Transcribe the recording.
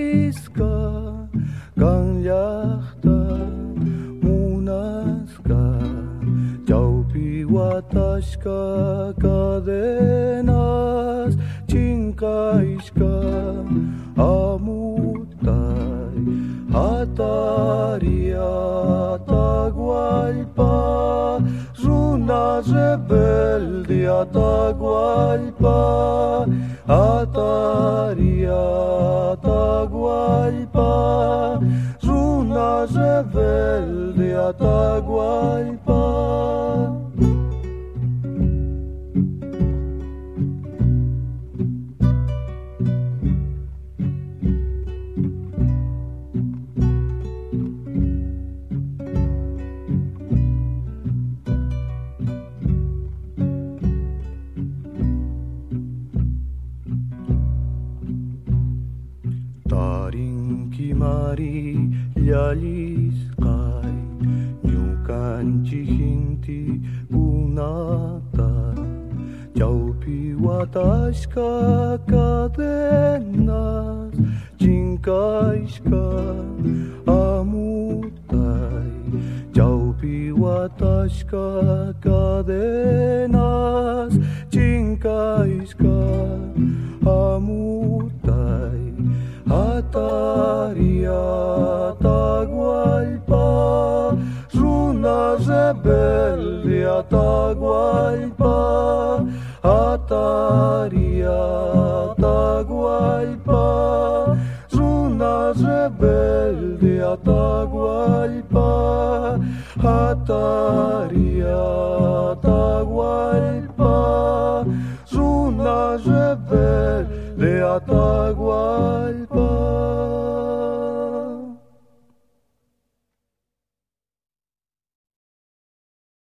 Llalisqa qanllaqta munasqa chawpi watashqa cadenas chinkayshqa amutay hataria Atahualpa runa rebelde Atahualpa Ataria Atahualpa runa rebelde Atahualpa. Tarinki Mari Llalisqay ñukanchik inti kunata chawpi watashqa cadenas chinkayshqa amutay chawpi watashqa cadenas chinkayshqa amutay Ataria Atahualpa runa rebelde Atahualpa Ataria Atahualpa runa rebelde Atahualpa Ataria